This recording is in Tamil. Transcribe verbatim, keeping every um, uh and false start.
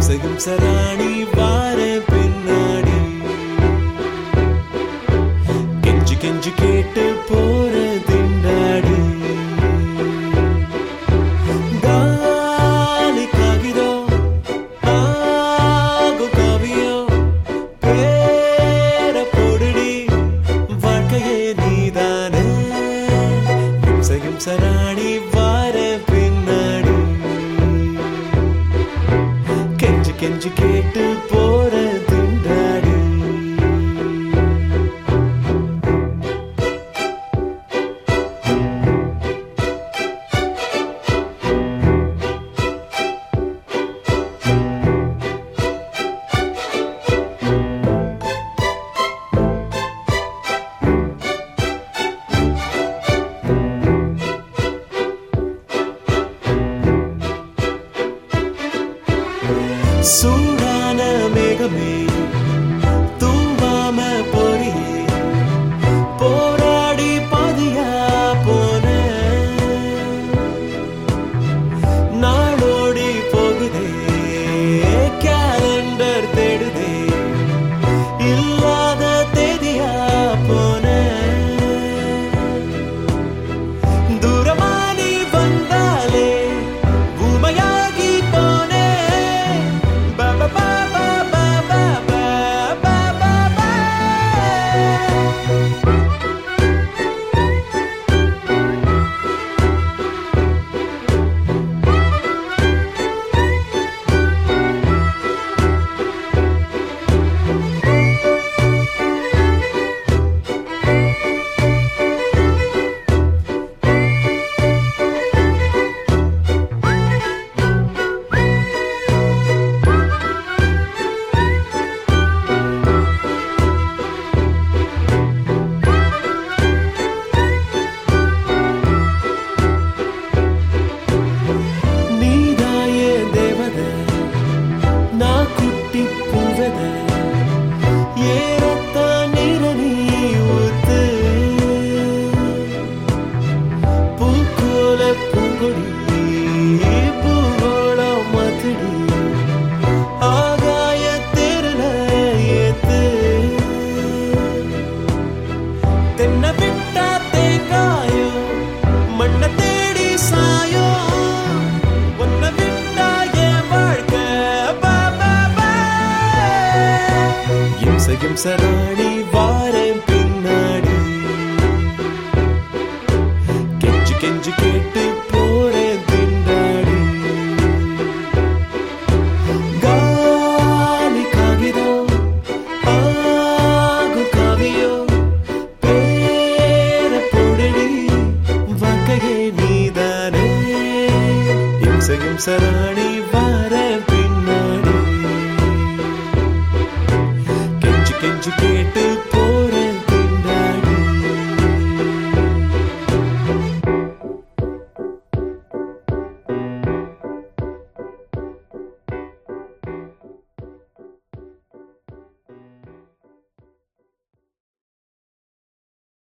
இம்சையும் சராணி வார பின்னாடி கெஞ்சு கெஞ்சு கேட்டு போற திண்டாடி காலி காகிதோ ஆகு காவியோ பேர போடுடி வாழ்க்கையே நீதானே இம்சையும் சராணி வார பின்னாடி கெஞ்சு கெஞ்சு கேட்டு போற திண்டாடி சூடான மேகமே தூவாம போறியே போராடி பாதியா போன நாளோடி போகுதே கேலண்டர் தேடுதே இல்லாத தேதியா போன தூரமா நீ வந்தாலே ஊமையாகி போனே இம்சையும் சராணி வாரம் பின்னாடி கெஞ்சு கெஞ்சு கேட்டு